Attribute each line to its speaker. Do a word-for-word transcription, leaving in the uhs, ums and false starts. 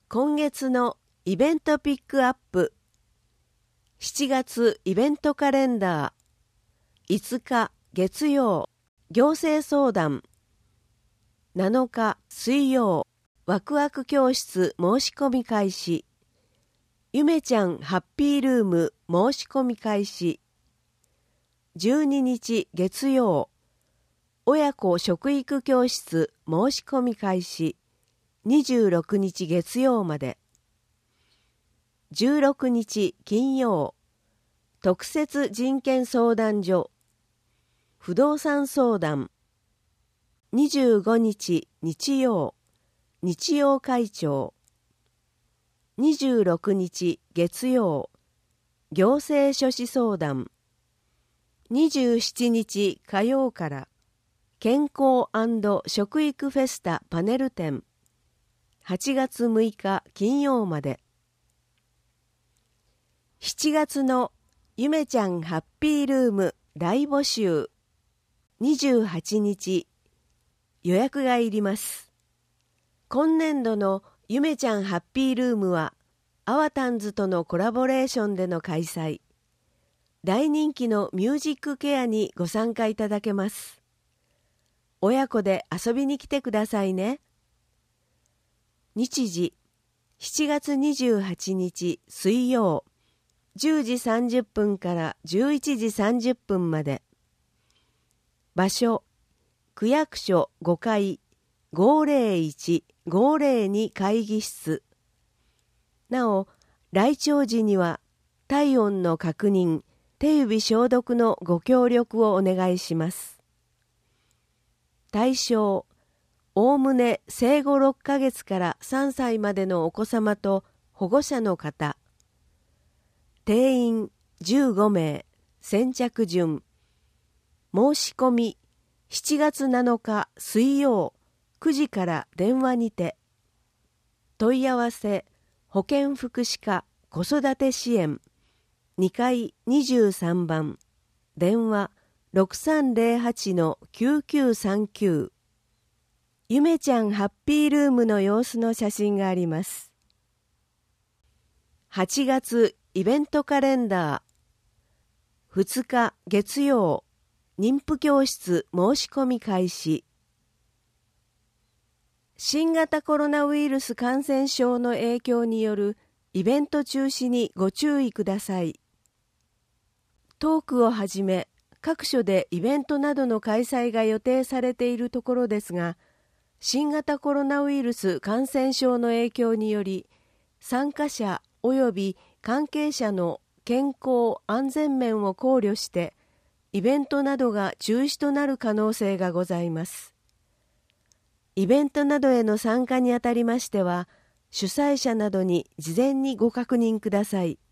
Speaker 1: 今月のイベントピックアップ。しちがつイベントカレンダー。いつか月曜、行政相談。なのか水曜、ワクワク教室申し込み開始。ゆめちゃんハッピールーム申し込み開始。じゅうににち月曜、親子食育教室申し込み開始。にじゅうろくにち月曜まで。じゅうろくにち金曜、特設人権相談所、不動産相談。にじゅうごにち日曜、日曜会長。にじゅうろくにち月曜、行政書士相談。にじゅうしちにち火曜から健康&食育フェスタパネル展。はちがつむいか金曜まで。しちがつのゆめちゃんハッピールーム大募集。にじゅうはちにち予約がいります。今年度のゆめちゃんハッピールームはアワタンズとのコラボレーションでの開催。大人気のミュージックケアにご参加いただけます。親子で遊びに来てくださいね。日時、しちがつにじゅうはちにち水曜、じゅうじさんじゅっぷんからじゅういちじさんじゅっぷんまで。場所、区役所ごかい ごーぜろいち ごーぜろに 会議室。なお、来庁時には体温の確認、手指消毒のご協力をお願いします。対象、おおむね生後ろっかげつからさんさいまでのお子様と保護者の方。定員じゅうごめい、先着順。申し込みしちがつなのか水曜くじから電話にて。問い合わせ保健福祉課子育て支援にかいにじゅうさんばん、電話 ろくさんぜろはち きゅうきゅうさんきゅう。ゆめちゃんハッピールームの様子の写真があります。はちがつイベントカレンダー。ふつか月曜、妊婦教室申し込み開始。新型コロナウイルス感染症の影響によるイベント中止にご注意ください。トークをはじめ各所でイベントなどの開催が予定されているところですが、新型コロナウイルス感染症の影響により参加者及び関係者の健康安全面を考慮してイベントなどが中止となる可能性がございます。イベントなどへの参加にあたりましては主催者などに事前にご確認ください。